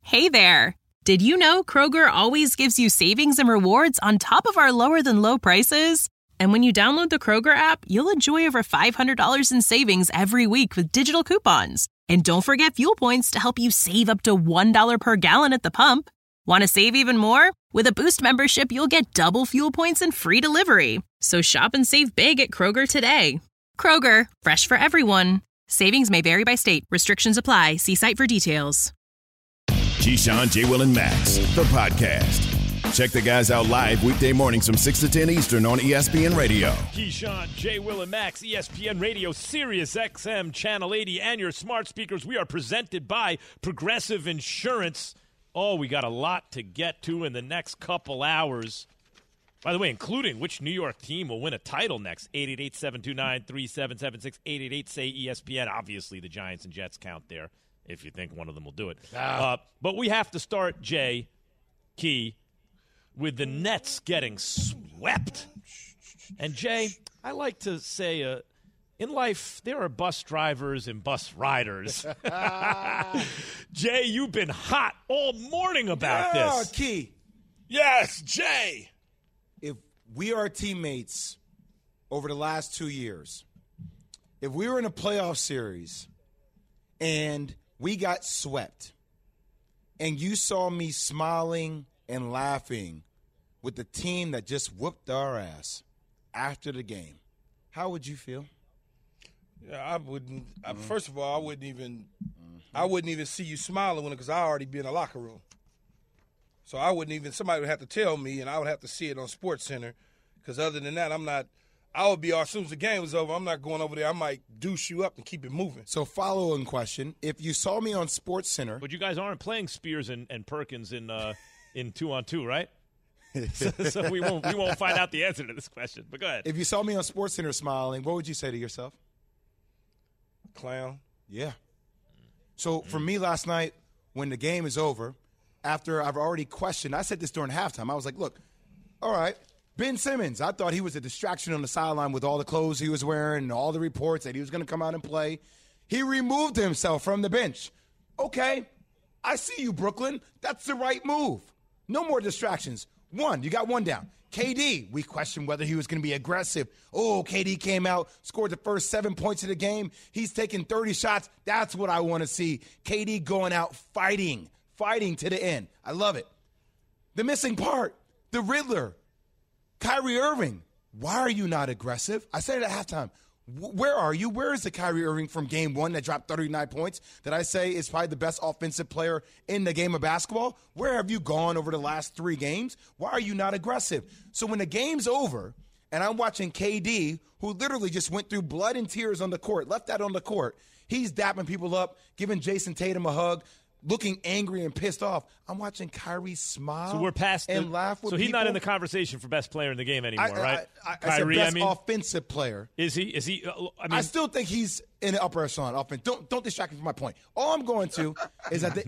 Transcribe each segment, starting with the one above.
Hey there! Did you know Kroger always gives you savings and rewards on top of our lower-than-low prices? And when you download the Kroger app, you'll enjoy over $500 in savings every week with digital coupons. And don't forget fuel points to help you save up to $1 per gallon at the pump. Want to save even more? With a Boost membership, you'll get double fuel points and free delivery. So shop and save big at Kroger today. Kroger, fresh for everyone. Savings may vary by state. Restrictions apply. See site for details. Keyshawn, J. Will, and Max, the podcast. Check the guys out live weekday mornings from 6 to 10 Eastern on ESPN Radio. Keyshawn, J. Will, and Max, ESPN Radio, Sirius XM, Channel 80, and your smart speakers. We are presented by Progressive Insurance. Oh, we got a lot to get to in the next couple hours. By the way, including which New York team will win a title next. 888-729-3776, 888-SAY-ESPN. Obviously, the Giants and Jets count there, if you think one of them will do it. But we have to start, Jay, Key, with the Nets getting swept. And, Jay, I like to say in life there are bus drivers and bus riders. Jay, you've been hot all morning about this. Key. Yes, Jay. If we are teammates over the last 2 years, if we were in a playoff series and we got swept, and you saw me smiling and laughing with the team that just whooped our ass after the game, how would you feel? Yeah, I wouldn't. First of all, I wouldn't even see you smiling because I already be in the locker room. So I wouldn't even. Somebody would have to tell me, and I would have to see it on SportsCenter. Because other than that, I'm not. I would be, as soon as the game was over, I'm not going over there. I might douche you up and keep it moving. So follow-on question. If you saw me on SportsCenter. But you guys aren't playing Spears and Perkins in 2-on-2, right? so we won't find out the answer to this question. But go ahead. If you saw me on SportsCenter smiling, what would you say to yourself? Clown. Yeah. So for me last night, when the game is over, after I've already questioned, I said this during halftime. I was like, look, all right. Ben Simmons, I thought he was a distraction on the sideline with all the clothes he was wearing and all the reports that he was going to come out and play. He removed himself from the bench. Okay, I see you, Brooklyn. That's the right move. No more distractions. You got one down. KD, we questioned whether he was going to be aggressive. Oh, KD came out, scored the first 7 points of the game. He's taking 30 shots. That's what I want to see. KD going out fighting to the end. I love it. The missing part, the Riddler. Kyrie Irving, why are you not aggressive? I said it at halftime. Where are you? Where is the Kyrie Irving from game one that dropped 39 points that I say is probably the best offensive player in the game of basketball? Where have you gone over the last 3 games? Why are you not aggressive? So when the game's over and I'm watching KD, who literally just went through blood and tears on the court, left that on the court, he's dapping people up, giving Jason Tatum a hug, looking angry and pissed off. I'm watching Kyrie smile so we're past and laugh with So he's people. not in the conversation for best player in the game anymore, right? Kyrie, I said best offensive player. Is he? I still think he's in the upper echelon offense. Don't distract me from my point. All I'm going to is at the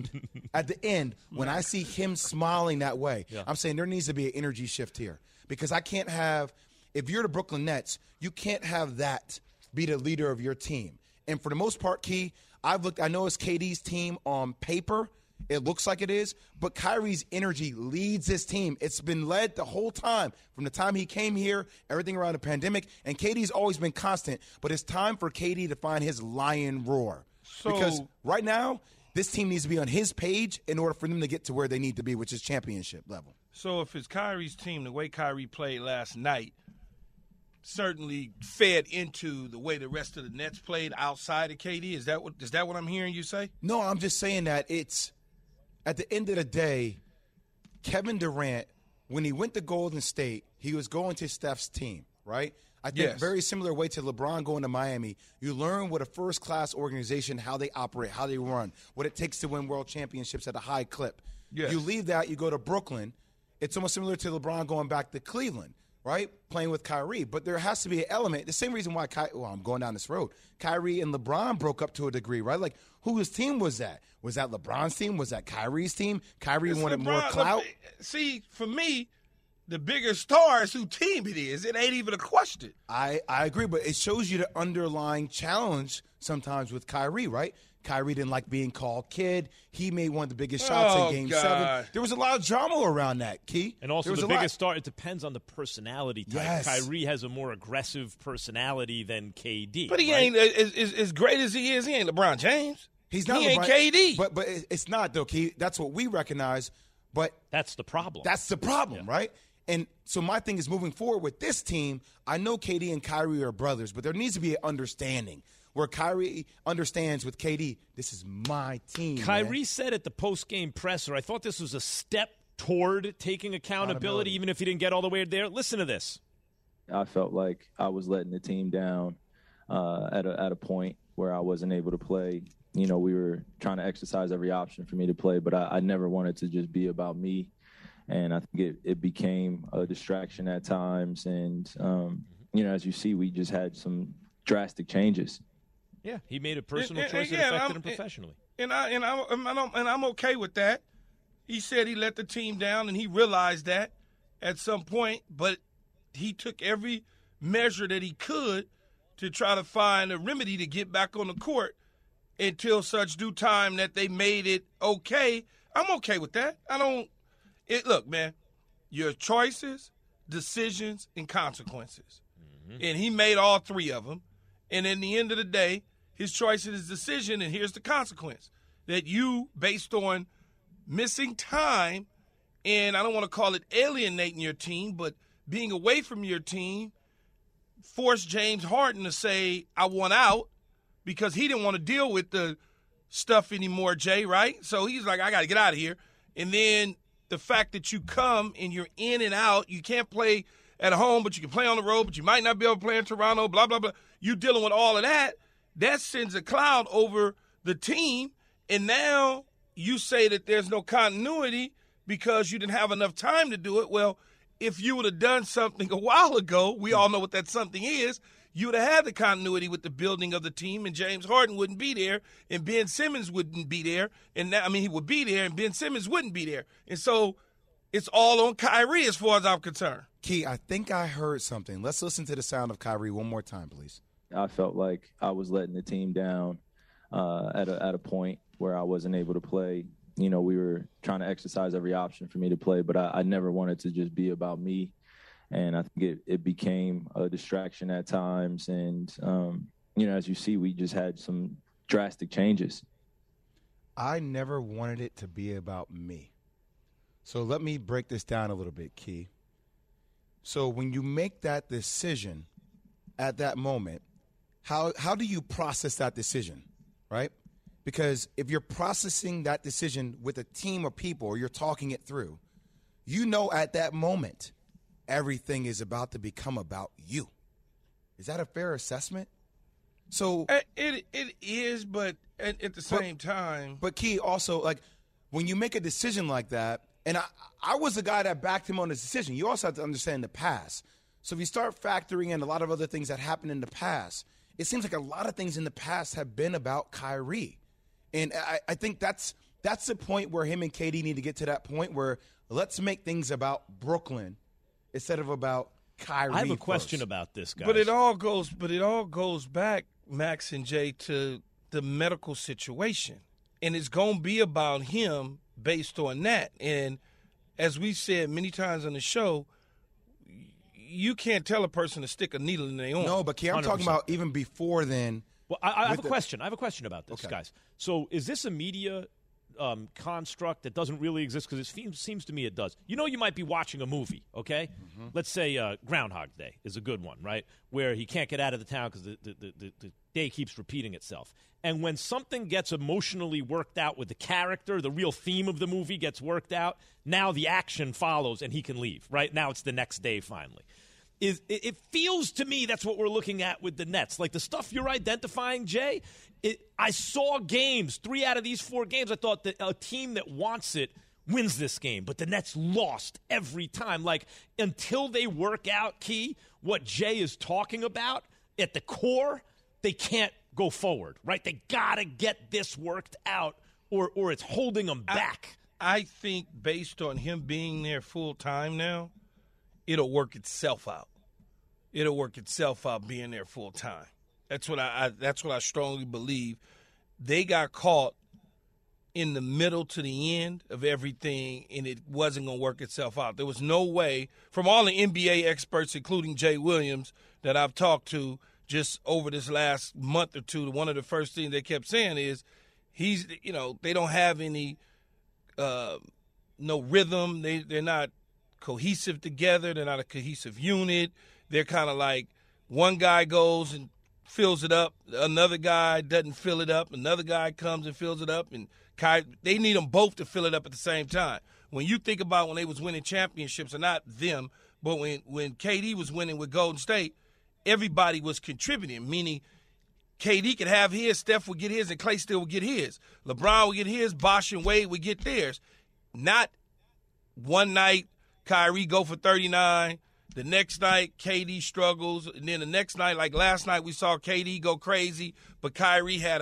end, when I see him smiling that way, I'm saying there needs to be an energy shift here. Because I can't have, if you're the Brooklyn Nets, you can't have that be the leader of your team. And for the most part, Key, I know it's KD's team on paper. It looks like it is. But Kyrie's energy leads this team. It's been led the whole time, from the time he came here, everything around the pandemic. And KD's always been constant. But it's time for KD to find his lion roar. Because right now, this team needs to be on his page in order for them to get to where they need to be, which is championship level. So if it's Kyrie's team, the way Kyrie played last night, certainly fed into the way the rest of the Nets played outside of KD. Is that what I'm hearing you say? No, I'm just saying that it's at the end of the day, Kevin Durant, when he went to Golden State, he was going to Steph's team, right? I think very similar way to LeBron going to Miami. You learn what a first-class organization, how they operate, how they run, what it takes to win world championships at a high clip. Yes. You leave that, you go to Brooklyn. It's almost similar to LeBron going back to Cleveland. Right, playing with Kyrie. But there has to be an element. The same reason why I'm going down this road. Kyrie and LeBron broke up to a degree, right? Like, whose team was that? Was that LeBron's team? Was that Kyrie's team? Kyrie wanted more clout? See, for me, the bigger star is whose team it is. It ain't even a question. I agree, but it shows you the underlying challenge sometimes with Kyrie, right? Kyrie didn't like being called kid. He made one of the biggest shots in Game 7. There was a lot of drama around that, Key. And also the biggest star, it depends on the personality type. Yes. Kyrie has a more aggressive personality than KD. But he ain't as great as he is. He ain't LeBron James. He's not. He LeBron, ain't KD. But it's not though, Key. That's what we recognize. But that's the problem. That's the problem, right? And so my thing is moving forward with this team. I know KD and Kyrie are brothers, but there needs to be an understanding where Kyrie understands with KD, this is my team. Kyrie said at the post-game presser, I thought this was a step toward taking accountability, even if he didn't get all the way there. Listen to this. I felt like I was letting the team down at a point where I wasn't able to play. You know, we were trying to exercise every option for me to play, but I never wanted to just be about me. And I think it became a distraction at times. And, you know, as you see, we just had some drastic changes. Yeah, he made a personal choice that affected him professionally. And I'm okay with that. He said he let the team down, and he realized that at some point. But he took every measure that he could to try to find a remedy to get back on the court until such due time that they made it okay. I'm okay with that. Look, man, your choices, decisions, and consequences. Mm-hmm. And he made all three of them. And in the end of the day, his choice and his decision, and here's the consequence, that you, based on missing time, and I don't want to call it alienating your team, but being away from your team, forced James Harden to say, I want out, because he didn't want to deal with the stuff anymore, Jay, right? So he's like, I got to get out of here. And then the fact that you come and you're in and out, you can't play at home, but you can play on the road, but you might not be able to play in Toronto, blah, blah, blah. You dealing with all of that, that sends a cloud over the team. And now you say that there's no continuity because you didn't have enough time to do it. Well, if you would have done something a while ago, we all know what that something is, you would have had the continuity with the building of the team, and James Harden wouldn't be there, and Ben Simmons wouldn't be there. And now, he would be there, and Ben Simmons wouldn't be there. And so it's all on Kyrie as far as I'm concerned. Key, I think I heard something. Let's listen to the sound of Kyrie one more time, please. I felt like I was letting the team down at a point where I wasn't able to play. You know, we were trying to exercise every option for me to play, but I never wanted to just be about me. And I think it became a distraction at times. And, you know, as you see, we just had some drastic changes. I never wanted it to be about me. So let me break this down a little bit, Key. So when you make that decision at that moment, how do you process that decision, right? Because if you're processing that decision with a team of people or you're talking it through, you know at that moment everything is about to become about you. Is that a fair assessment? So it is, but at the same time. But Key, also, like, when you make a decision like that, and I was the guy that backed him on his decision. You also have to understand the past. So if you start factoring in a lot of other things that happened in the past, it seems like a lot of things in the past have been about Kyrie. And I think that's the point where him and KD need to get to that point where let's make things about Brooklyn instead of about Kyrie. I have a question about this, guys. But it all goes back, Max and Jay, to the medical situation. And it's going to be about him based on that. And as we said many times on the show, you can't tell a person to stick a needle in their arm. No, but Key, I'm 100%. Talking about even before then. Well, I have a question. I have a question about this, guys. So is this a media construct that doesn't really exist? Because it seems to me it does. You know, you might be watching a movie, okay? Mm-hmm. Let's say Groundhog Day is a good one, right? Where he can't get out of the town because the day keeps repeating itself. And when something gets emotionally worked out with the character, the real theme of the movie gets worked out, now the action follows and he can leave, right? Now it's the next day finally. It feels to me that's what we're looking at with the Nets. Like the stuff you're identifying, Jay, I saw games, 3 out of these 4 games, I thought that a team that wants it wins this game, but the Nets lost every time. Like, until they work out, Key, what Jay is talking about, at the core, they can't go forward, right? They got to get this worked out or it's holding them back. I think based on him being there full time now, it'll work itself out. It'll work itself out being there full time. That's what I strongly believe. they got caught in the middle to the end of everything, and it wasn't going to work itself out. There was no way, from all the NBA experts, including Jay Williams, that I've talked to just over this last month or two, one of the first things they kept saying is they don't have any no rhythm. They're not cohesive together. They're not a cohesive unit. They're kind of like one guy goes and fills it up, another guy doesn't fill it up, another guy comes and fills it up, and they need them both to fill it up at the same time. When you think about when they was winning championships, and not them, but when KD was winning with Golden State, everybody was contributing, meaning KD could have his, Steph would get his, and Klay still would get his. LeBron would get his, Bosh and Wade would get theirs. Not one night Kyrie go for 39, the next night KD struggles, and then the next night, like last night, we saw KD go crazy, but Kyrie had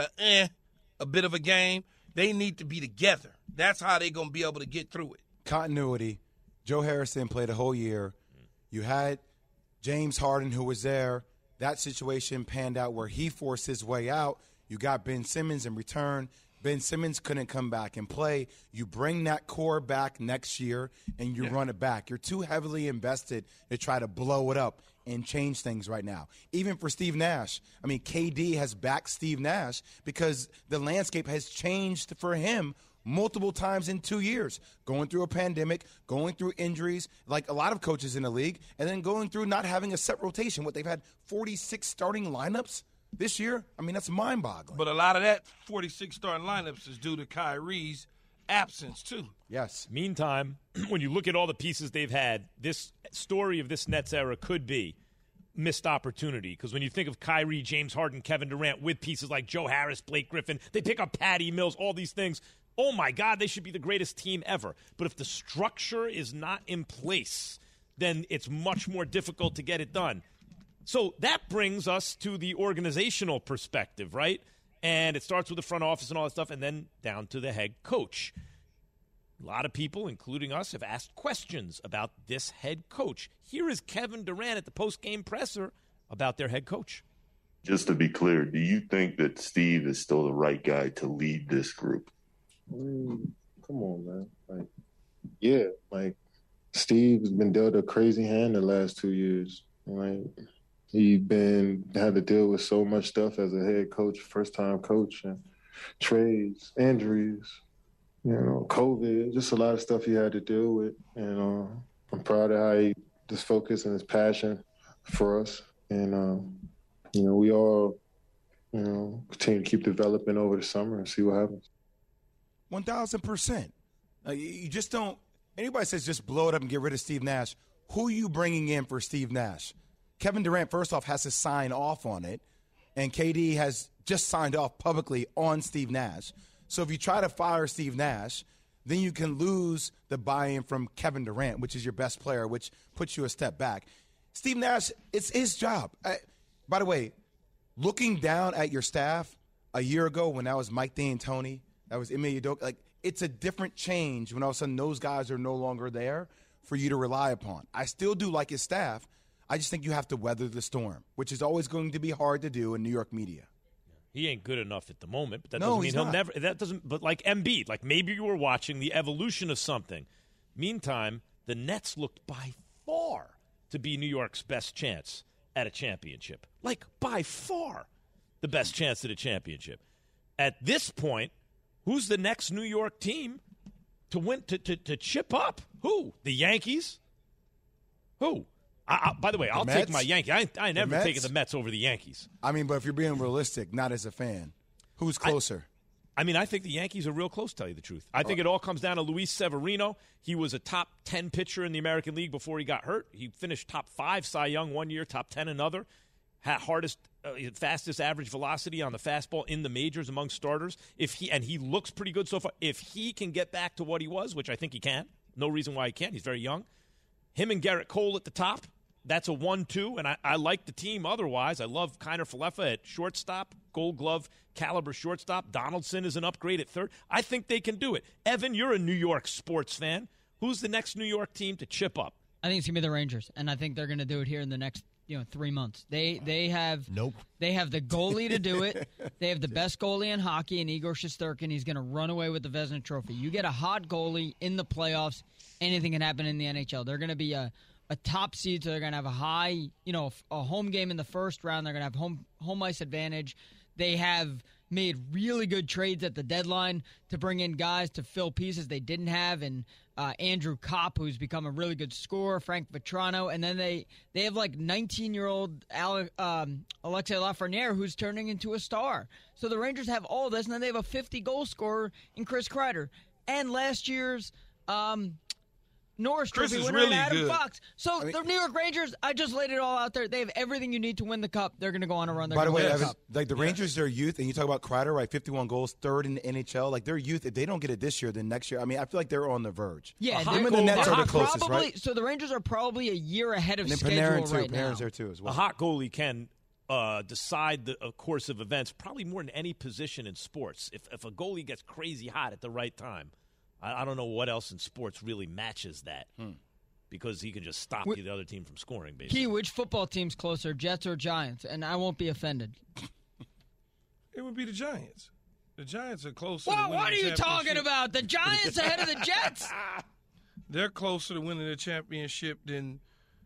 a bit of a game. They need to be together. That's how they're going to be able to get through it. Continuity. Joe Harrison played a whole year. You had James Harden, who was there. That situation panned out where he forced his way out. You got Ben Simmons in return. Ben Simmons couldn't come back and play. You bring that core back next year, and you run it back. You're too heavily invested to try to blow it up and change things right now. Even for Steve Nash. I mean, KD has backed Steve Nash because the landscape has changed for him multiple times in 2 years, going through a pandemic, going through injuries, like a lot of coaches in the league, and then going through not having a set rotation. What, they've had 46 starting lineups this year? I mean, that's mind-boggling. But a lot of that 46 starting lineups is due to Kyrie's absence, too. Yes. Meantime, when you look at all the pieces they've had, this story of this Nets era could be missed opportunity. Because when you think of Kyrie, James Harden, Kevin Durant with pieces like Joe Harris, Blake Griffin, they pick up Patty Mills, all these things. Oh, my God, they should be the greatest team ever. But if the structure is not in place, then it's much more difficult to get it done. So that brings us to the organizational perspective, right? And it starts with the front office and all that stuff, and then down to the head coach. A lot of people, including us, have asked questions about this head coach. Here is Kevin Durant at the post-game presser about their head coach. Just to be clear, do you think that Steve is still the right guy to lead this group? Come on, man. Steve has been dealt a crazy hand the last 2 years. He had to deal with so much stuff as a head coach, first-time coach, and trades, injuries, COVID, just a lot of stuff he had to deal with. And I'm proud of how he just focused and his passion for us. And, we all, continue to keep developing over the summer and see what happens. 1,000%. You just don't – anybody says just blow it up and get rid of Steve Nash. Who are you bringing in for Steve Nash? Kevin Durant, first off, has to sign off on it, and KD has just signed off publicly on Steve Nash. So if you try to fire Steve Nash, then you can lose the buy-in from Kevin Durant, which is your best player, which puts you a step back. Steve Nash, it's his job. By the way, looking down at your staff a year ago when that was Mike D'Antoni, that was Ime Udoka, it's a different change when all of a sudden those guys are no longer there for you to rely upon. I still do like his staff. I just think you have to weather the storm, which is always going to be hard to do in New York media. He ain't good enough at the moment, but that doesn't mean he'll never. That doesn't. But like Embiid, like maybe you were watching the evolution of something. Meantime, the Nets looked by far to be New York's best chance at a championship. Like by far, the best chance at a championship. At this point, who's the next New York team to win to chip up? Who? The Yankees? Who? By the way, I'll take my Yankees. I never taken the Mets over the Yankees. I mean, but if you're being realistic, not as a fan, who's closer? I think the Yankees are real close, to tell you the truth. I think it all comes down to Luis Severino. He was a top 10 pitcher in the American League before he got hurt. He finished top 5 Cy Young one year, top 10 another. Had fastest average velocity on the fastball in the majors among starters. He looks pretty good so far. If he can get back to what he was, which I think he can, no reason why he can't. He's very young. Him and Garrett Cole at the top. That's a 1-2, and I like the team otherwise. I love Kiner Falefa at shortstop, Gold Glove caliber shortstop. Donaldson is an upgrade at third. I think they can do it. Evan, you're a New York sports fan. Who's the next New York team to chip up? I think it's going to be the Rangers, and I think they're going to do it here in the next 3 months. They have Nope. They have the goalie to do it. They have the best goalie in hockey, and Igor Shesterkin. He's going to run away with the Vezina Trophy. You get a hot goalie in the playoffs, anything can happen in the NHL. They're going to be a top seed, so they're going to have a high, a home game in the first round. They're going to have home ice advantage. They have made really good trades at the deadline to bring in guys to fill pieces they didn't have, and Andrew Kopp, who's become a really good scorer, Frank Vetrano, and then they have 19-year-old Alexei Lafreniere, who's turning into a star. So the Rangers have all this, and then they have a 50-goal scorer in Chris Kreider. And last year's Norris Trophy winner really Adam good. Fox. So the New York Rangers, I just laid it all out there. They have everything you need to win the Cup. They're going to go on a run. By the way, Evan, the Rangers, their youth, and you talk about Kreider, right? 51 goals, third in the NHL. Their youth, if they don't get it this year, then next year. I feel like they're on the verge. Yeah, them and the Nets are the closest, right? So the Rangers are probably a year ahead of and schedule Panarin too. right now. Panarin's there too as well. A hot goalie can decide the course of events probably more than any position in sports. If a goalie gets crazy hot at the right time, I don't know what else in sports really matches that. Because he can just stop the other team from scoring, basically. Key, which football team's closer, Jets or Giants? And I won't be offended. It would be the Giants. The Giants are closer. What are you talking about? The Giants ahead of the Jets? They're closer to winning the championship than.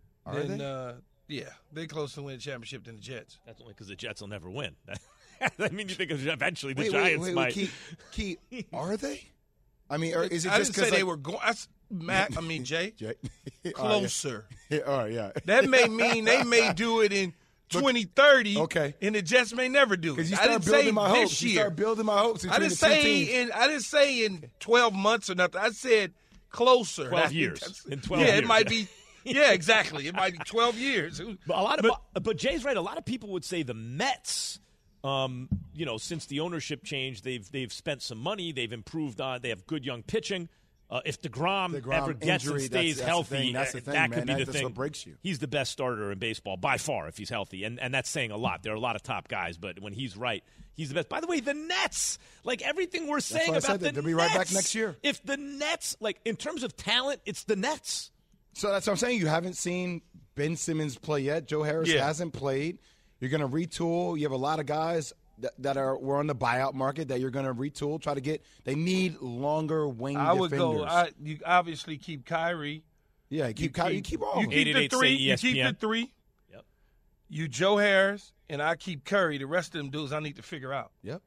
Yeah, they're closer to winning the championship than the Jets. That's only because the Jets will never win. You think eventually the Wait, Giants might. Key, are they? Or is it I just didn't say because they were going. Jay. Closer. All right, yeah. That may mean they may do it in 2030. Okay. And the Jets may never do it. Because you I didn't start building say my hopes. this You year. start building my hopes. I didn't say in 12 months or nothing. I said closer. 12 years. In 12 yeah, years. it might be. Yeah, exactly. It might be 12 years. But Jay's right. A lot of people would say the Mets. Since the ownership change, they've spent some money. They've improved on. They have good young pitching. If DeGrom ever gets injury, and stays that's healthy, the thing, that man. could be the That's thing. what breaks you. He's the best starter in baseball by far if he's healthy, and that's saying a lot. There are a lot of top guys, but when he's right, he's the best. By the way, the Nets, everything we're saying about the Nets, they'll be right back next year. If the Nets, in terms of talent, it's the Nets. So that's what I'm saying. You haven't seen Ben Simmons play yet. Joe Harris hasn't played. You're going to retool. You have a lot of guys that were on the buyout market that you're going to retool, try to get. They need longer wing defenders. You obviously keep Kyrie. Yeah, keep Kyrie. You keep all. You keep the three. ESPN. You keep the three. Yep. You Joe Harris and I keep Curry. The rest of them dudes I need to figure out. Yep.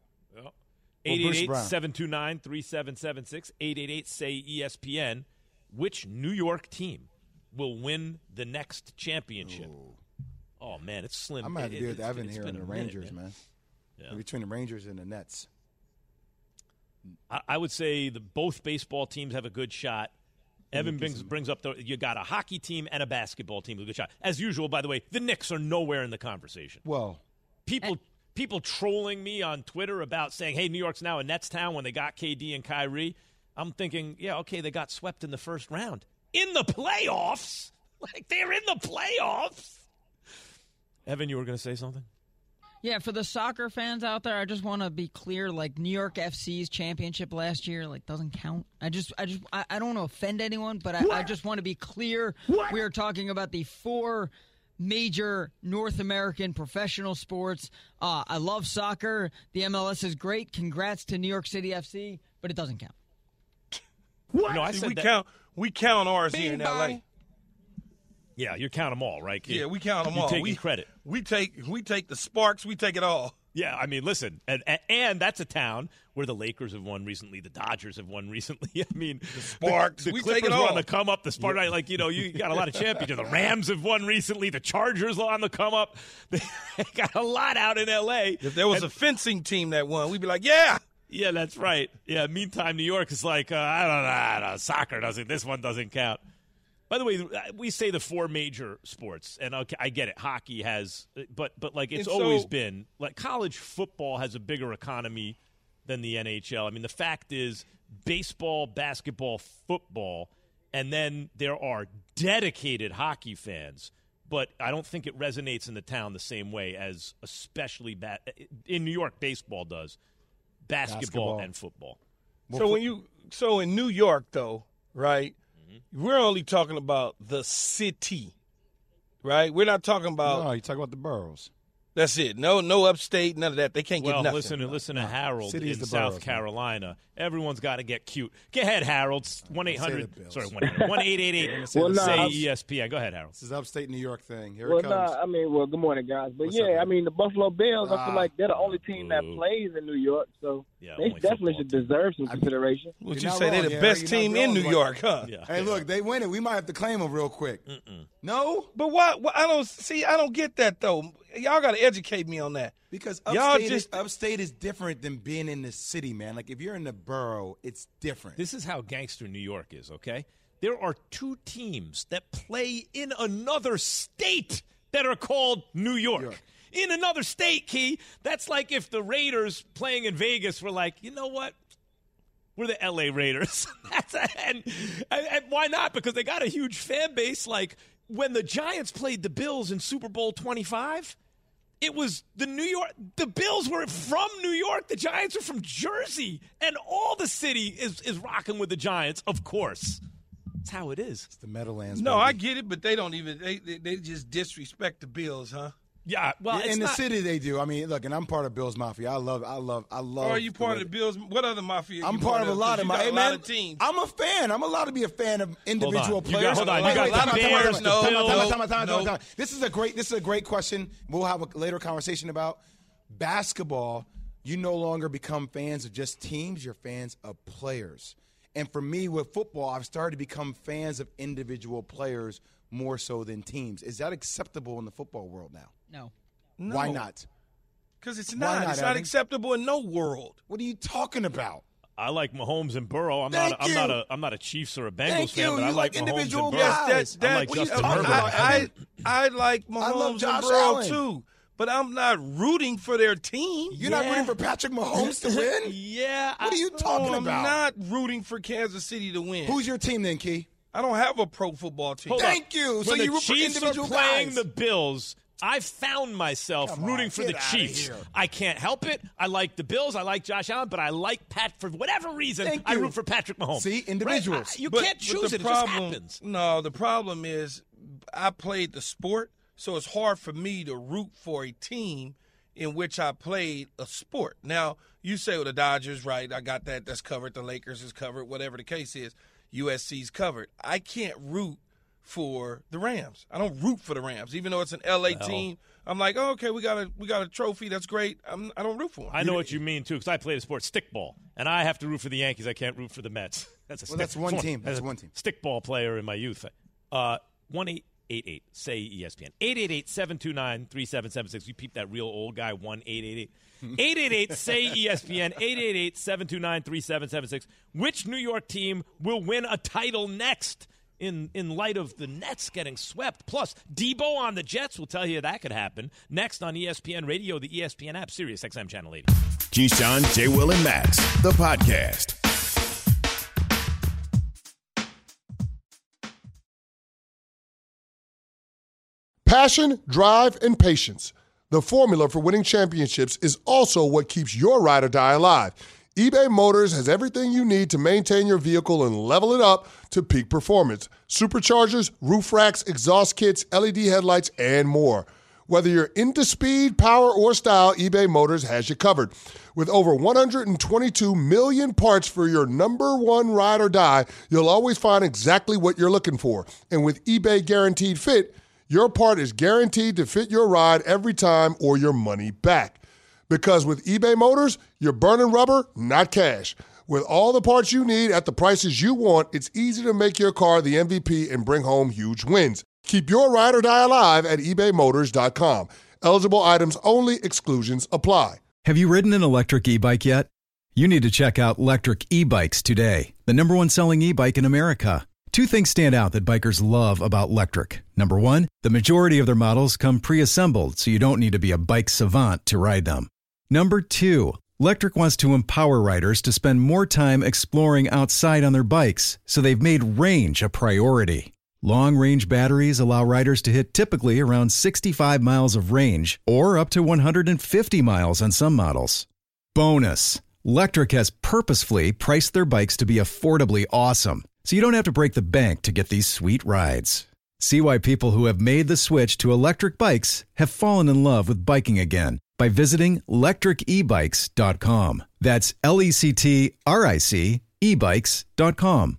888-729-3776. 888-SAY-ESPN. Which New York team will win the next championship? Oh man, it's slim. I'm going to have to deal with Evan here on the Rangers, man. man. Yeah. Between the Rangers and the Nets. I would say both baseball teams have a good shot. Evan brings up you got a hockey team and a basketball team with a good shot. As usual, by the way, the Knicks are nowhere in the conversation. Well, people trolling me on Twitter about saying, hey, New York's now a Nets town when they got KD and Kyrie. I'm thinking, yeah, okay, they got swept in the first round. In the playoffs? They're in the playoffs. Evan, you were going to say something? Yeah, for the soccer fans out there, I just want to be clear. New York FC's championship last year, doesn't count. I don't want to offend anyone, but I just want to be clear. We are talking about the 4 major North American professional sports. I love soccer. The MLS is great. Congrats to New York City FC, but it doesn't count. What? No, I said that. We count ours here in LA. Yeah, you count them all, right, kid? Yeah, we count them all. Taking credit. We take the Sparks. We take it all. Yeah, I mean, listen, and that's a town where the Lakers have won recently, the Dodgers have won recently. I mean, the Sparks, the we Clippers take it were all. on the come up. The Sparks, you got a lot of championships. The Rams have won recently. The Chargers are on the come up. They got a lot out in L.A. If there was a fencing team that won, we'd be like, yeah. Yeah, that's right. Yeah, meantime, New York is I don't know, soccer doesn't. This one doesn't count. By the way, we say the 4 major sports, and okay, I get it. Hockey has, but it's always been college football has a bigger economy than the NHL. I mean, the fact is, baseball, basketball, football, and then there are dedicated hockey fans. But I don't think it resonates in the town the same way as especially in New York, baseball does. Basketball and football. So in New York, though, right? We're only talking about the city. right? We're not talking about. No, you're talking about the boroughs. That's it. No upstate, none of that. They can't get nothing. Well, listen to Harold Cities, in the South boroughs, Carolina. Everyone's got to get cute. Go ahead, Harold. 1-800. Sorry, 1-888. Say ESPN. Go ahead, Harold. This is upstate New York thing. Here it comes. Good morning, guys. But What's up, the Buffalo Bills, I feel like they're the only team that plays in New York, so they definitely should deserve some consideration. Would you say they're the best team in New York, huh? Yeah. Hey, look, they win it. We might have to claim them real quick. No? But why? I don't get that, though. Y'all got to educate me on that. Because upstate is different than being in the city, man. Like, if you're in the borough, it's different. This is how gangster New York is, okay? There are 2 teams that play in another state that are called New York. In another state, Key. That's like if the Raiders playing in Vegas were like, you know what? We're the L.A. Raiders. and why not? Because they got a huge fan base. Like, when the Giants played the Bills in Super Bowl 25, it was the Bills were from New York. The Giants are from Jersey. And all the city is rocking with the Giants, of course. That's how it is. It's the Meadowlands. No, baby. I get it, but they don't even they just disrespect the Bills, huh? Yeah, well, in the city they do. I mean, look, and I'm part of Bills Mafia. I love. Are you part of the Bills? What other mafia? I'm part of a lot of my. Hey, man, teams. I'm a fan. I'm allowed to be a fan of individual players. Hold on. You got the Bears, the Bills. This is a great question. We'll have a later conversation about basketball. You no longer become fans of just teams. You're fans of players. And for me, with football, I've started to become fans of individual players more so than teams. Is that acceptable in the football world now? No. Why not? Because it's not. It's not acceptable in no world. What are you talking about? I like Mahomes and Burrow. I'm not a Chiefs or a Bengals fan, but you I like individual Mahomes and Burrow. guys. I like Justin Herbert. I like Mahomes and Burrow too, but I'm not rooting for their team. You're not rooting for Patrick Mahomes to win? Yeah. What are you talking about? I'm not rooting for Kansas City to win. Who's your team then, Key? I don't have a pro football team. Thank you. When So the you root for Chiefs individual are playing guys. the Bills, I found myself rooting for the get outta Chiefs. here. I can't help it. I like the Bills. I like Josh Allen, but I like Pat for whatever reason. I root for Patrick Mahomes. See, individuals. Right? You can't choose it. It just happens. No, the problem is I played the sport, so it's hard for me to root for a team in which I played a sport. Now, you say, well, the Dodgers, right, I got that. That's covered. The Lakers is covered. Whatever the case is, USC's covered. I can't root for the Rams. I don't root for the Rams, even though it's an LA team. I'm like, oh, okay, we got a trophy. That's great. I don't root for them. I know what you mean too, because I played a sport, stickball, and I have to root for the Yankees. I can't root for the Mets. That's one team. That's one team. Stickball player in my youth. 1-888 say ESPN 888-729-3776. You peep that real old guy 1-888 888 say ESPN 888-729-3776. Which New York team will win a title next? In light of the Nets getting swept. Plus, Debo on the Jets will tell you that could happen. Next on ESPN Radio, the ESPN app, Sirius XM Channel 80. Keyshawn, J. Will, and Max, the podcast. Passion, drive, and patience. The formula for winning championships is also what keeps your ride or die alive. eBay Motors has everything you need to maintain your vehicle and level it up to peak performance. Superchargers, roof racks, exhaust kits, LED headlights, and more. Whether you're into speed, power, or style, eBay Motors has you covered. With over 122 million parts for your number one ride or die, you'll always find exactly what you're looking for. And with eBay Guaranteed Fit, your part is guaranteed to fit your ride every time or your money back. Because with eBay Motors, you're burning rubber, not cash. With all the parts you need at the prices you want, it's easy to make your car the MVP and bring home huge wins. Keep your ride or die alive at ebaymotors.com. Eligible items only. Exclusions apply. Have you ridden an electric e-bike yet? You need to check out Lectric E-Bikes today, the #1 selling e-bike in America. Two things stand out that bikers love about Lectric. Number one, the majority of their models come pre-assembled, so you don't need to be a bike savant to ride them. Number two, Lectric wants to empower riders to spend more time exploring outside on their bikes, so they've made range a priority. Long-range batteries allow riders to hit typically around 65 miles of range, or up to 150 miles on some models. Bonus, Lectric has purposefully priced their bikes to be affordably awesome, so you don't have to break the bank to get these sweet rides. See why people who have made the switch to electric bikes have fallen in love with biking again by visiting lectricebikes.com. That's LECTRIC ebikes.com.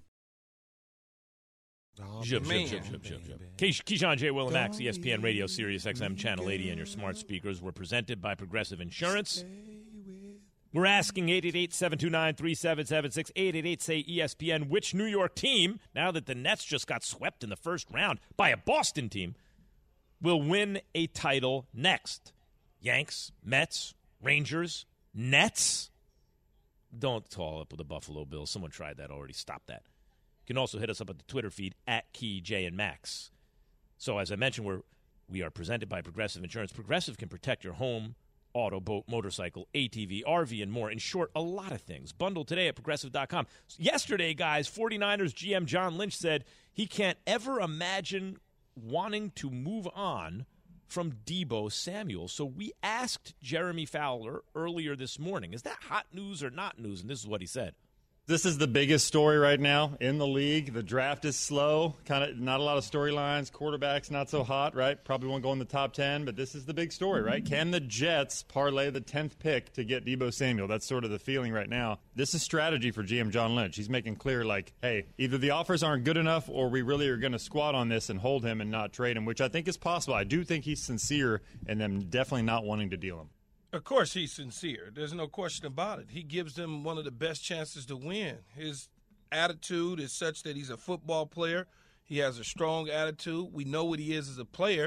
Keyshawn, J. Will, and Max, ESPN Radio, Sirius XM, Channel 80, and your smart speakers were presented by Progressive Insurance. We're asking 888-729-3776, 888-SAY-ESPN, which New York team, now that the Nets just got swept in the first round by a Boston team, will win a title next? Yanks, Mets, Rangers, Nets? Don't call up with the Buffalo Bills. Someone tried that already. Stop that. You can also hit us up at the Twitter feed at Key, J, and Max. So as I mentioned, we are presented by Progressive Insurance. Progressive can protect your home, auto, boat, motorcycle, ATV, RV, and more. In short, a lot of things. Bundle today at Progressive.com. Yesterday, guys, 49ers GM John Lynch said he can't ever imagine wanting to move on from Deebo Samuel. So we asked Jeremy Fowler earlier this morning, is that hot news or not news? And this is what he said. This is the biggest story right now in the league. The draft is slow, kind of not a lot of storylines. Quarterback's not so hot, right? Probably won't go in the top 10, but this is the big story, right? Can the Jets parlay the 10th pick to get Deebo Samuel? That's sort of the feeling right now. This is strategy for GM John Lynch. He's making clear, like, hey, either the offers aren't good enough or we really are going to squat on this and hold him and not trade him, which I think is possible. I do think he's sincere in them definitely not wanting to deal him. Of course he's sincere. There's no question about it. He gives them one of the best chances to win. His attitude is such that he's a football player. He has a strong attitude. We know what he is as a player.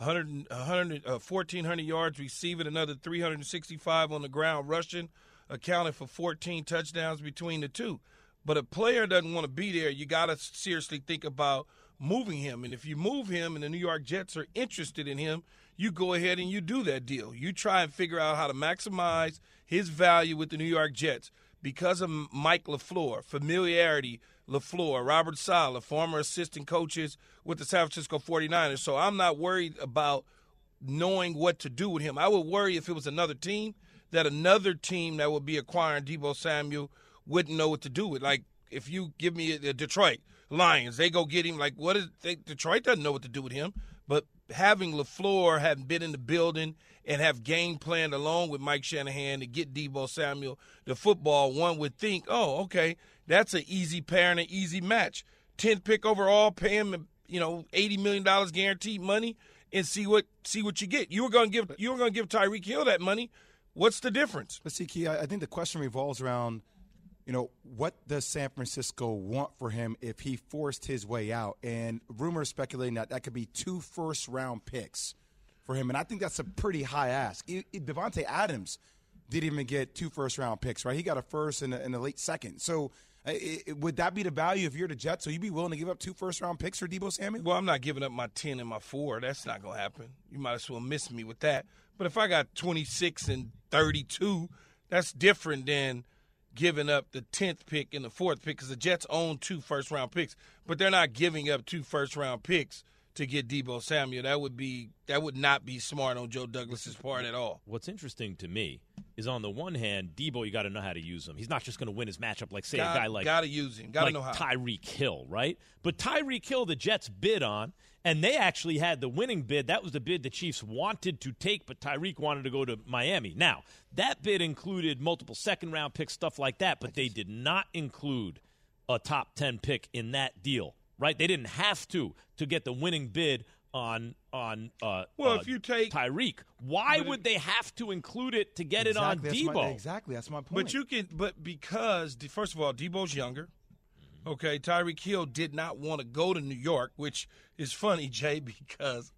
1,400 yards receiving, another 365 on the ground rushing, accounted for 14 touchdowns between the two. But a player doesn't want to be there. You got to seriously think about moving him. And if you move him and the New York Jets are interested in him, you go ahead and you do that deal. You try and figure out how to maximize his value with the New York Jets because of Mike LaFleur, familiarity, LaFleur, Robert Saleh, former assistant coaches with the San Francisco 49ers. So I'm not worried about knowing what to do with him. I would worry if it was another team, that another team that would be acquiring Deebo Samuel wouldn't know what to do with. Like, if you give me a Detroit Lions, they go get him. Like, Detroit doesn't know what to do with him. But having LaFleur have been in the building and have game planned along with Mike Shanahan to get Deebo Samuel the football, one would think, oh, okay, that's an easy pair and an easy match. 10th pick overall, pay him, $80 million guaranteed money, and see what you get. You were going to give Tyreek Hill that money. What's the difference? But see, Key, I think the question revolves around, what does San Francisco want for him if he forced his way out? And rumors speculating that could be 2 first-round picks for him. And I think that's a pretty high ask. Devontae Adams didn't even get 2 first-round picks, right? He got a first and a late second. So would that be the value if you're the Jets? So you'd be willing to give up 2 first-round picks for Deebo Samuel? Well, I'm not giving up my 10 and my 4. That's not going to happen. You might as well miss me with that. But if I got 26 and 32, that's different than giving up the 10th pick and the 4th pick, because the Jets own 2 first-round picks, but they're not giving up 2 first-round picks to get Deebo Samuel. That would not be smart on Joe Douglas's part at all. What's interesting to me is, on the one hand, Deebo, you got to know how to use him. He's not just going to win his matchup like, say, a guy like got to use him. Got to know how. Tyreek Hill, right? But Tyreek Hill, the Jets bid on, and they actually had the winning bid. That was the bid the Chiefs wanted to take, but Tyreek wanted to go to Miami. Now, that bid included multiple second-round picks, stuff like that, but they did not include a top 10 pick in that deal, right? They didn't have to get the winning bid on if you take Tyreek. Why would they have to include it to get it on Deebo? Exactly, that's my point. But because, first of all, Deebo's younger. Okay, Tyreek Hill did not want to go to New York, which is funny, Jay, because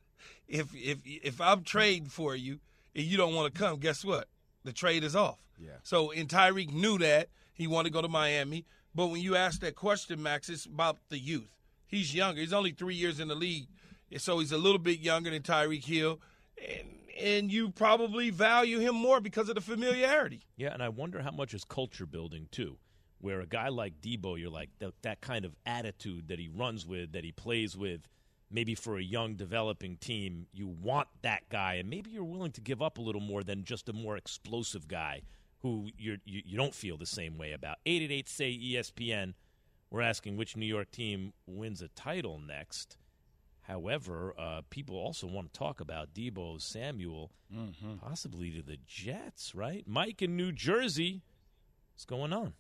if I'm trading for you and you don't want to come, guess what? The trade is off. Yeah. So, and Tyreek knew that. He wanted to go to Miami. But when you ask that question, Max, it's about the youth. He's younger. He's only 3 years in the league, so he's a little bit younger than Tyreek Hill. And you probably value him more because of the familiarity. Yeah, and I wonder how much is culture building, too, where a guy like Deebo, you're like, that kind of attitude that he runs with, that he plays with, maybe for a young developing team, you want that guy, and maybe you're willing to give up a little more than just a more explosive guy who you don't feel the same way about. 888-SAY-ESPN. We're asking which New York team wins a title next. However, people also want to talk about Deebo Samuel, possibly to the Jets, right? Mike in New Jersey, what's going on?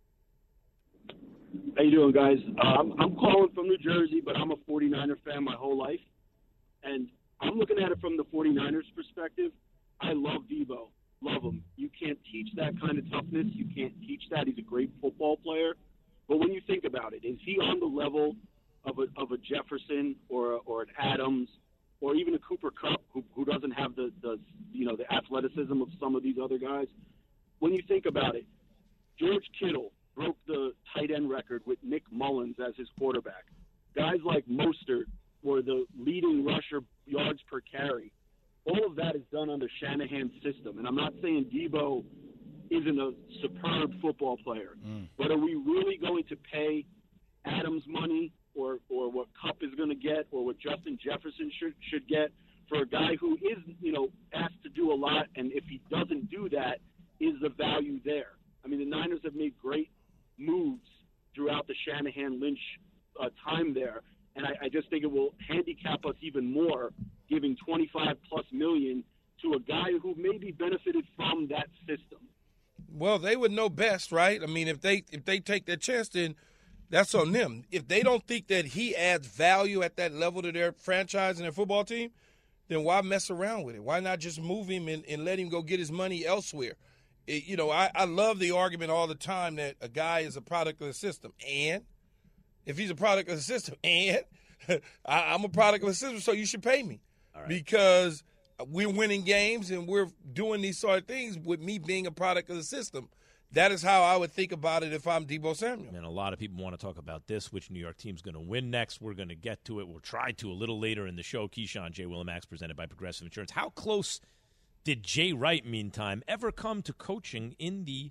How you doing, guys? I'm calling from New Jersey, but I'm a 49er fan my whole life. And I'm looking at it from the 49ers perspective. I love Deebo. Love him. You can't teach that kind of toughness. You can't teach that. He's a great football player. But when you think about it, is he on the level of a Jefferson or an Adams or even a Cooper Kupp who doesn't have the athleticism of some of these other guys? When you think about it, George Kittle broke the tight end record with Nick Mullins as his quarterback. Guys like Mostert were the leading rusher yards per carry. All of that is done under Shanahan's system. And I'm not saying Deebo isn't a superb football player, but are we really going to pay Adams money or what Kupp is going to get or what Justin Jefferson should get for a guy who is, asked to do a lot, and if he doesn't do that, is the value there? I mean, the Niners have made great moves throughout the Shanahan-Lynch time there, and I just think it will handicap us even more giving $25+ million to a guy who maybe benefited from that system. Well, they would know best, right? I mean, if they take that chance, then that's on them. If they don't think that he adds value at that level to their franchise and their football team, then why mess around with it? Why not just move him and let him go get his money elsewhere? I love the argument all the time that a guy is a product of the system. And if he's a product of the system, and I'm a product of the system, so you should pay me. Right. Because we're winning games and we're doing these sort of things with me being a product of the system. That is how I would think about it if I'm Deebo Samuel. And a lot of people want to talk about this, which New York team's going to win next. We're going to get to it. We'll try to a little later in the show. Keyshawn, J. Will and Max, presented by Progressive Insurance. How close did Jay Wright, meantime, ever come to coaching in the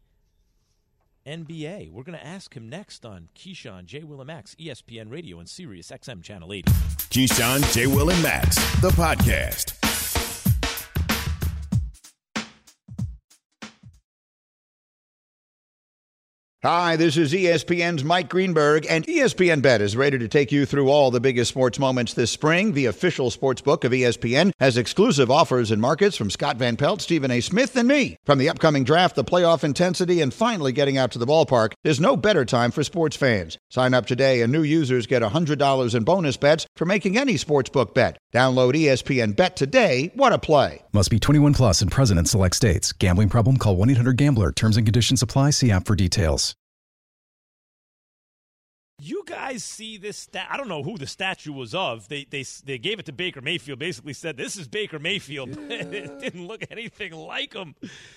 NBA? We're going to ask him next on Keyshawn, J. Will and Max, ESPN Radio and Sirius XM Channel 80. Keyshawn, J. Will and Max, the podcast. Hi, this is ESPN's Mike Greenberg, and ESPN Bet is ready to take you through all the biggest sports moments this spring. The official sports book of ESPN has exclusive offers and markets from Scott Van Pelt, Stephen A. Smith, and me. From the upcoming draft, the playoff intensity, and finally getting out to the ballpark, there's no better time for sports fans. Sign up today, and new users get $100 in bonus bets for making any sportsbook bet. Download ESPN Bet today. What a play. Must be 21 plus and present in select states. Gambling problem? Call 1-800-GAMBLER. Terms and conditions apply. See app for details. You guys see this I don't know who the statue was of. They gave it to Baker Mayfield. Basically said, "This is Baker Mayfield." Yeah. It didn't look anything like him.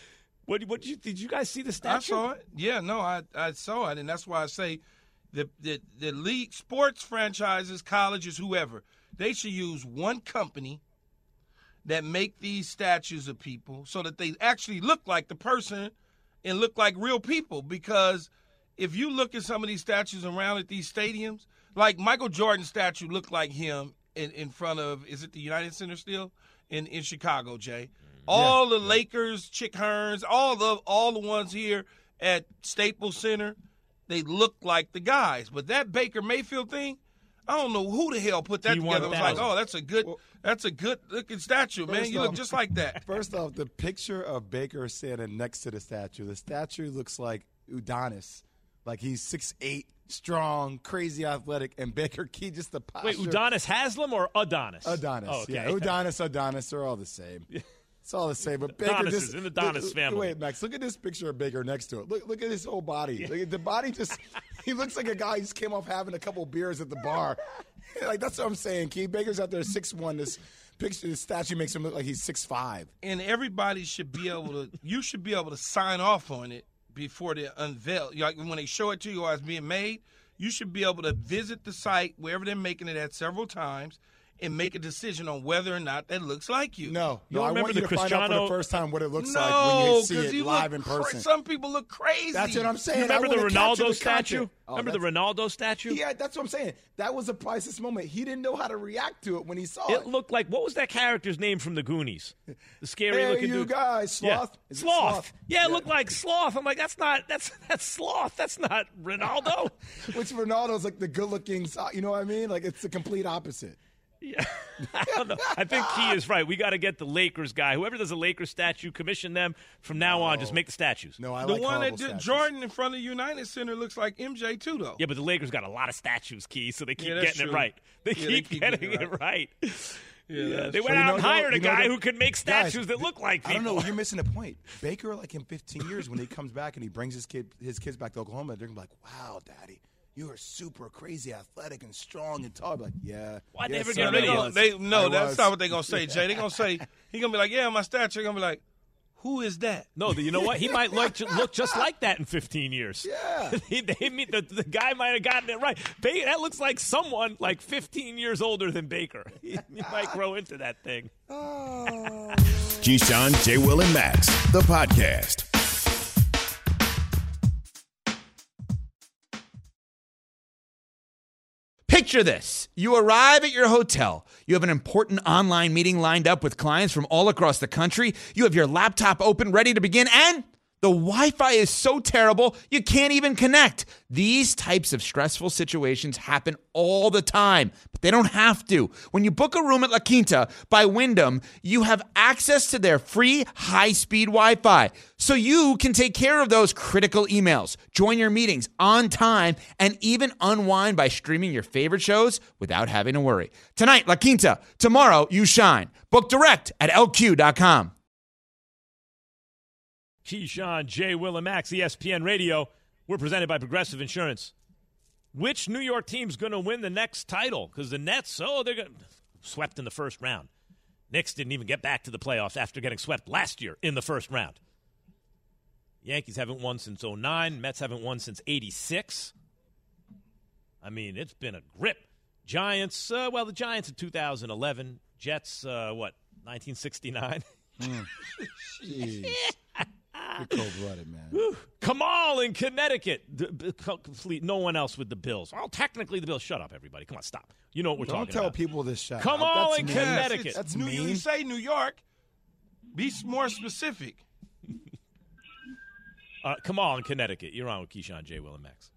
Did you guys see the statue? I saw it. Yeah, no, I saw it, and that's why I say the league, sports franchises, colleges, whoever, they should use one company that make these statues of people so that they actually look like the person and look like real people. Because if you look at some of these statues around at these stadiums, like Michael Jordan's statue looked like him in front of, is it the United Center still? In Chicago, Jay. All the Lakers, Chick Hearns, all the ones here at Staples Center, they look like the guys. But that Baker Mayfield thing, I don't know who the hell put that together. It was like, that's a good looking statue, man. You look just like that. First off, the picture of Baker standing next to the statue looks like Udonis. Like he's 6'8", strong, crazy athletic, and Baker Key just the posture. Wait, Udonis Haslam or Adonis? Adonis, oh, okay. Yeah. Udonis, they're all the same. It's all the same. But Baker Adonis is in the Adonis family. Wait, Max, look at this picture of Baker next to it. Look at his whole body. Yeah. The body he looks like a guy who just came off having a couple beers at the bar. Like, that's what I'm saying, Key. Baker's out there 6'1". This picture, this statue makes him look like he's 6'5". And everybody should be able to, you should be able to sign off on it before they unveil. Like when they show it to you as being made, you should be able to visit the site wherever they're making it at several times and make a decision on whether or not that looks like you. No, I want you to find out for the first time what it looks like when you see it live in person. Some people look crazy. That's what I'm saying. You remember the Ronaldo statue? Remember the Ronaldo statue? Yeah, that's what I'm saying. That was a priceless moment. He didn't know how to react to it when he saw it. It looked like, what was that character's name from the Goonies? The scary-looking dude. You guys, Sloth? Yeah. Sloth. Yeah, it looked like Sloth. I'm like, that's Sloth. That's not Ronaldo. Which Ronaldo's like the good-looking, you know what I mean? Like, it's the complete opposite. Yeah. I don't know. I think Key is right. We got to get the Lakers guy. Whoever does a Lakers statue, commission them from now on. Just make the statues. No, I The like one that horrible did statues. Jordan in front of United Center looks like MJ too, though. Yeah, but the Lakers got a lot of statues, Key, so they keep Yeah, that's getting it true. right. They Yeah, keep getting it right. Yeah, they went out and hired a guy who could make statues that look like people. I don't know. You're missing the point. Baker, like in 15 years, when he comes back and he brings his kids back to Oklahoma, they're gonna be like, "Wow, Daddy, you are super crazy, athletic, and strong and tall." Like, yeah. Why yes, never sir, get rid I of was. him? No, I that's was. not what they're gonna say, Jay. They're gonna say he's gonna be like, "Yeah, my statue." They're gonna be like, "Who is that?" No, you know what? He might look just like that in 15 years. Yeah. the guy might have gotten it right. That looks like someone like 15 years older than Baker. He might grow into that thing. Keyshawn, J. Will, and Max, the podcast. Picture this. You arrive at your hotel. You have an important online meeting lined up with clients from all across the country. You have your laptop open, ready to begin, and the Wi-Fi is so terrible, you can't even connect. These types of stressful situations happen all the time, but they don't have to. When you book a room at La Quinta by Wyndham, you have access to their free high-speed Wi-Fi, so you can take care of those critical emails, join your meetings on time, and even unwind by streaming your favorite shows without having to worry. Tonight, La Quinta. Tomorrow, you shine. Book direct at LQ.com. Keyshawn, J. Will, and Max, ESPN Radio. We're presented by Progressive Insurance. Which New York team's going to win the next title? Because the Nets, they're swept in the first round. Knicks didn't even get back to the playoffs after getting swept last year in the first round. Yankees haven't won since 2009. Mets haven't won since 86. I mean, it's been a grip. Giants, the Giants in 2011. Jets, 1969? Jeez. You're cold-blooded, man. Whew. Kamal in Connecticut. Complete. No one else with the Bills. Well, technically the Bills. Shut up, everybody. Come on, stop. You know what we're talking about. Don't tell people this shut Kamal up. in That's Connecticut. That's New mean. You say New York. Be more specific. Kamal in Connecticut. You're on with Keyshawn, J. Will, and Max.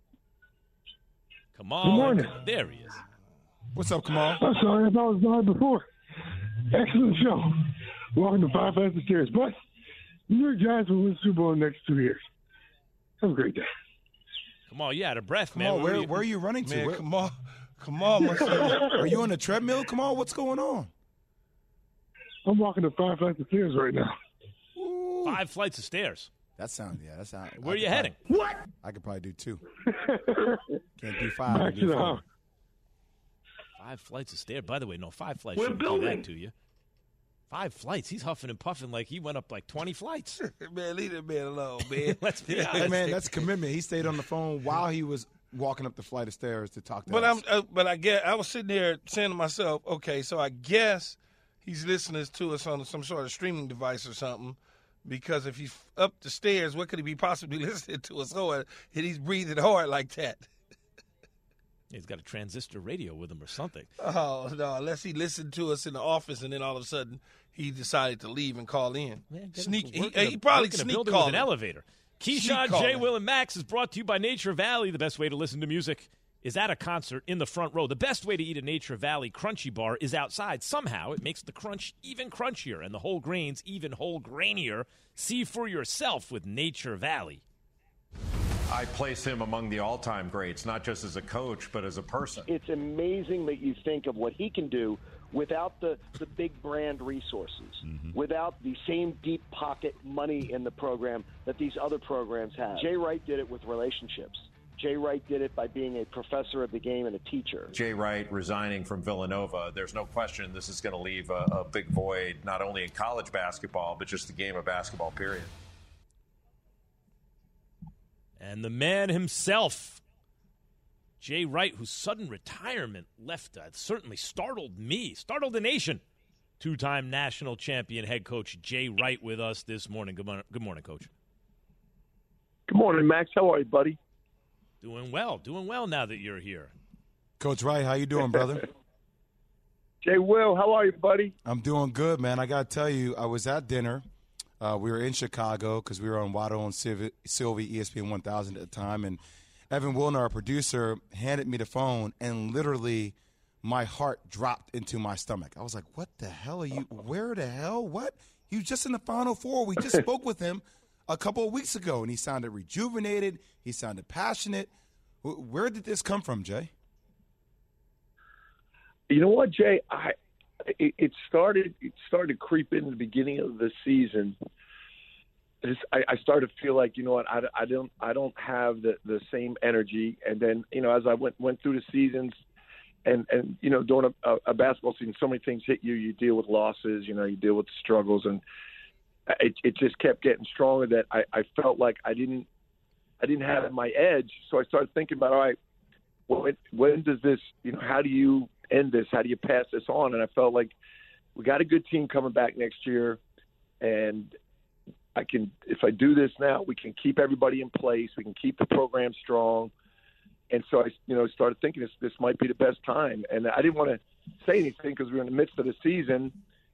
Kamal. Good morning. There he is. What's up, Kamal? I'm sorry, I thought I was live before. Excellent show. Welcome to Five Flights of Stairs. But New York Giants will win the Super Bowl in the next 2 years. Have a great day. Kamal, you out of breath, man. Kamal, where are you running to? Man, Kamal. Are you on the treadmill, Kamal? What's going on? I'm walking up 5 flights of stairs right now. Ooh. 5 flights of stairs. That sounds. Where are you heading? What? I could probably do 2. Can't do 5. Back to the house. 5 flights of stairs. By the way, no, 5 flights shouldn't do that to you. 5 flights. He's huffing and puffing like he went up like 20 flights. Man, leave that man alone, man. Let's be honest. Hey, man, that's commitment. He stayed on the phone while he was walking up the flight of stairs to talk to But us. I was sitting there saying to myself, okay, so I guess he's listening to us on some sort of streaming device or something. Because if he's up the stairs, what could he be possibly listening to us hard? And he's breathing hard like that. He's got a transistor radio with him or something. Oh, no, unless he listened to us in the office and then all of a sudden he decided to leave and call in. Man, He probably in a sneak building called with an elevator. Keyshawn, J. Will, and Max is brought to you by Nature Valley. The best way to listen to music is at a concert in the front row. The best way to eat a Nature Valley Crunchy Bar is outside. Somehow it makes the crunch even crunchier and the whole grains even whole grainier. See for yourself with Nature Valley. I place him among the all-time greats, not just as a coach, but as a person. It's amazing that you think of what he can do without the big brand resources, without the same deep pocket money in the program that these other programs have. Jay Wright did it with relationships. Jay Wright did it by being a professor of the game and a teacher. Jay Wright resigning from Villanova, there's no question this is going to leave a big void, not only in college basketball, but just the game of basketball, period. And the man himself, Jay Wright, whose sudden retirement left certainly startled me, startled the nation. 2-time national champion head coach Jay Wright with us this morning. Good morning, Coach. Good morning, Max. How are you, buddy? Doing well now that you're here. Coach Wright, how you doing, brother? Jay Will, how are you, buddy? I'm doing good, man. I got to tell you, I was at dinner. We were in Chicago because we were on Waddle and Sylvie, ESPN 1000 at the time. And Evan Wilner, our producer, handed me the phone, and literally my heart dropped into my stomach. I was like, what the hell are you – where the hell? What? He was just in the Final Four. We just spoke with him a couple of weeks ago, and he sounded rejuvenated. He sounded passionate. Where did this come from, Jay? You know what, Jay? It started to creep in the beginning of the season. I started to feel like, you know what, I don't have the same energy. And then, you know, as I went through the seasons, and you know, during a basketball season, so many things hit you. You deal with losses, you know, you deal with struggles, and it just kept getting stronger. That I felt like I didn't have my edge. So I started thinking about, all right, when does this, you know, how do you end this? How do you pass this on? And I felt like we got a good team coming back next year, and if I do this now, we can keep everybody in place. We can keep the program strong. And so I, you know, started thinking this might be the best time. And I didn't want to say anything because we were in the midst of the season.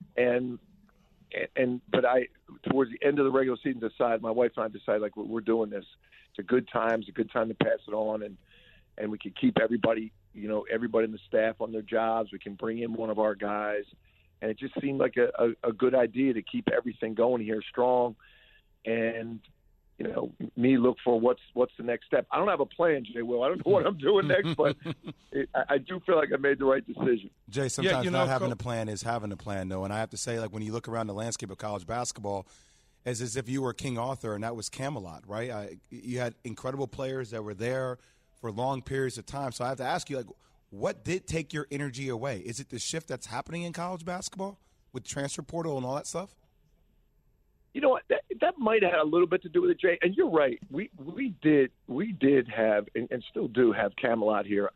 But towards the end of the regular season, my wife and I decided, like, we're doing this. It's a good time. It's a good time to pass it on. And we can keep everybody, you know, everybody in the staff on their jobs. We can bring in one of our guys. And it just seemed like a good idea to keep everything going here strong. And, you know, me look for what's the next step. I don't have a plan, Jay Will. I don't know what I'm doing next, but I do feel like I made the right decision. Jay, sometimes not having a plan is having a plan, though. And I have to say, like, when you look around the landscape of college basketball, it's as if you were King Arthur and that was Camelot, right? You had incredible players that were there for long periods of time. So I have to ask you, like, what did take your energy away? Is it the shift that's happening in college basketball with transfer portal and all that stuff? You know what? That might have had a little bit to do with it, Jay. And you're right. We did have and still do have Camelot here.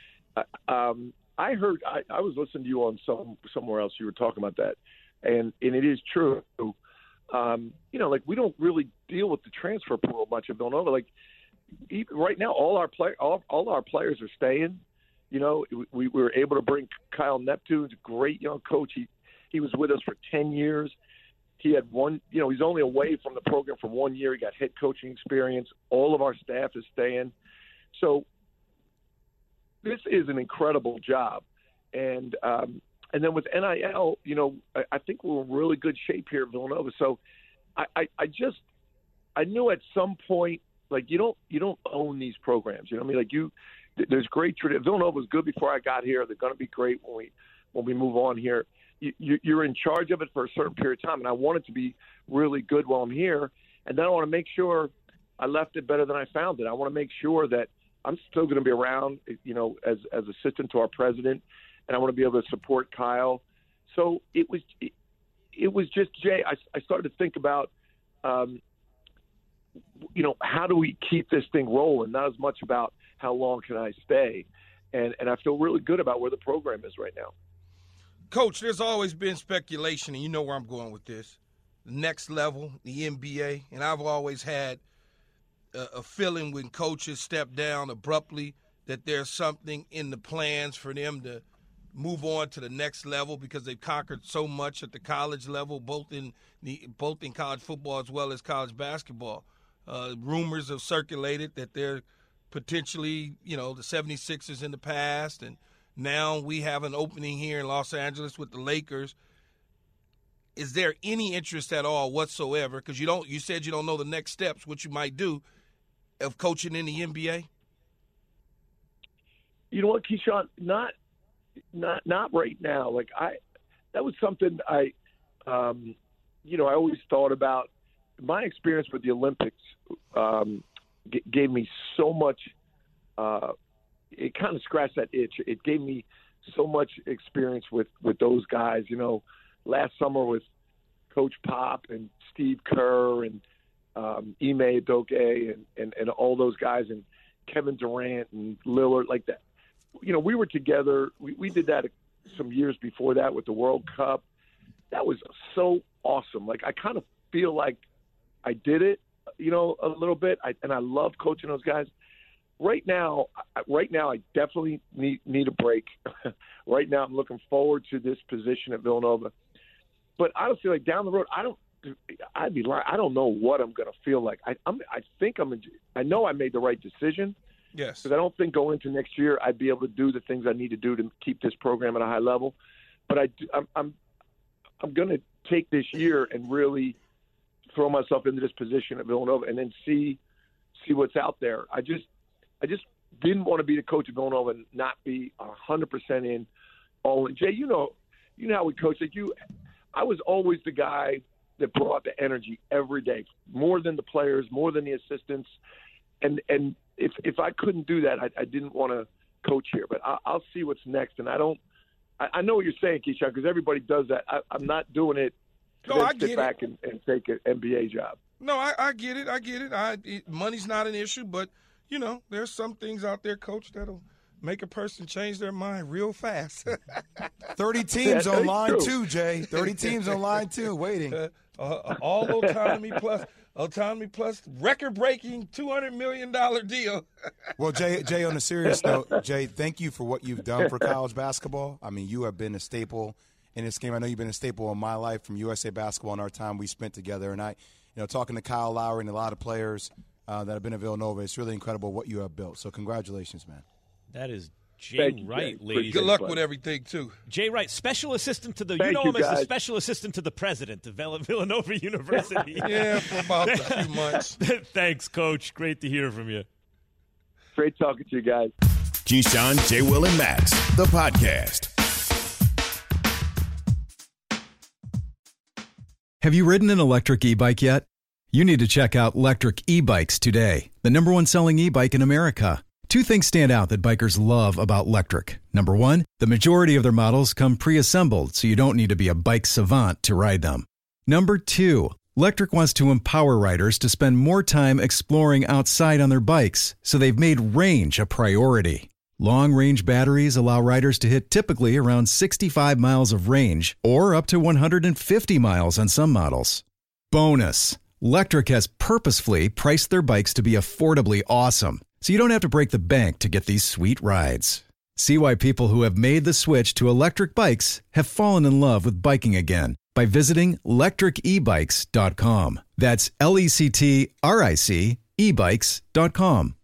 I heard I was listening to you on somewhere else. You were talking about that, and it is true. You know, like, we don't really deal with the transfer portal much at Villanova. Like, even right now, all our players are staying. You know, we were able to bring Kyle Neptune's a great young coach. He was with us for 10 years. He had one, you know, he's only away from the program for 1 year. He got head coaching experience. All of our staff is staying. So this is an incredible job. And then with NIL, you know, I think we're in really good shape here at Villanova. So I knew at some point, like, you don't own these programs. You know what I mean? Like, there's great tradition. Villanova was good before I got here. They're going to be great when we move on here. You're in charge of it for a certain period of time, and I want it to be really good while I'm here. And then I want to make sure I left it better than I found it. I want to make sure that I'm still going to be around, you know, as assistant to our president, and I want to be able to support Kyle. So it was just, Jay, I started to think about, you know, how do we keep this thing rolling? Not as much about how long can I stay. And I feel really good about where the program is right now. Coach, there's always been speculation, and you know where I'm going with this. The next level, the NBA, and I've always had a feeling when coaches step down abruptly that there's something in the plans for them to move on to the next level because they've conquered so much at the college level, both in college football as well as college basketball. Rumors have circulated that they're potentially, you know, the 76ers in the past, and now we have an opening here in Los Angeles with the Lakers. Is there any interest at all whatsoever? Because you said you don't know the next steps, what you might do, of coaching in the NBA? You know what, Keyshawn? Not right now. Like, that was something I always thought about. My experience with the Olympics gave me so much. It kind of scratched that itch. It gave me so much experience with those guys. You know, last summer with Coach Pop and Steve Kerr and Ime Udoka and all those guys, and Kevin Durant and Lillard, like that. You know, we were together. We did that some years before that with the World Cup. That was so awesome. Like, I kind of feel like I did it, you know, a little bit. And I love coaching those guys. Right now, I definitely need a break. Right now, I'm looking forward to this position at Villanova. But honestly, like, down the road, I'd be lying. I don't know what I'm going to feel like. I know I made the right decision, Yes. Because I don't think going into next year I'd be able to do the things I need to do to keep this program at a high level. But I'm going to take this year and really throw myself into this position at Villanova and then see what's out there. I just didn't want to be the coach of Villanova and not be 100% in all in. Jay, you know how we coach. Like I was always the guy that brought the energy every day, more than the players, more than the assistants. And if I couldn't do that, I didn't want to coach here. But I'll see what's next. And I know what you're saying, Keyshawn, because everybody does that. I'm not doing it to sit back and take an NBA job. No, I get it. Money's not an issue, but, there's some things out there, Coach, that'll make a person change their mind real fast. 30 teams online too, Jay. 30 teams online too, waiting. All autonomy plus record-breaking $200 million deal. Well, Jay, on a serious note, Jay, thank you for what you've done for college basketball. I mean, you have been a staple in this game. I know you've been a staple in my life from USA Basketball and our time we spent together. And talking to Kyle Lowry and a lot of players that have been at Villanova, it's really incredible what you have built. So congratulations, man. That is Jay Wright, ladies. Good luck with everything, too. Jay Wright, special assistant to the the special assistant to the president of Villanova University. Yeah, for about a few months. Thanks, Coach. Great to hear from you. Great talking to you guys. Keyshawn, J. Will, and Max, the podcast. Have you ridden an electric e-bike yet? You need to check out Lectric E-Bikes today, the #1 selling e-bike in America. Two things stand out that bikers love about Lectric. Number one, the majority of their models come pre-assembled, so you don't need to be a bike savant to ride them. Number two, Lectric wants to empower riders to spend more time exploring outside on their bikes, so they've made range a priority. Long-range batteries allow riders to hit typically around 65 miles of range, or up to 150 miles on some models. Bonus, Lectric has purposefully priced their bikes to be affordably awesome, so you don't have to break the bank to get these sweet rides. See why people who have made the switch to electric bikes have fallen in love with biking again by visiting lectricebikes.com. That's LECTRIC ebikes.com.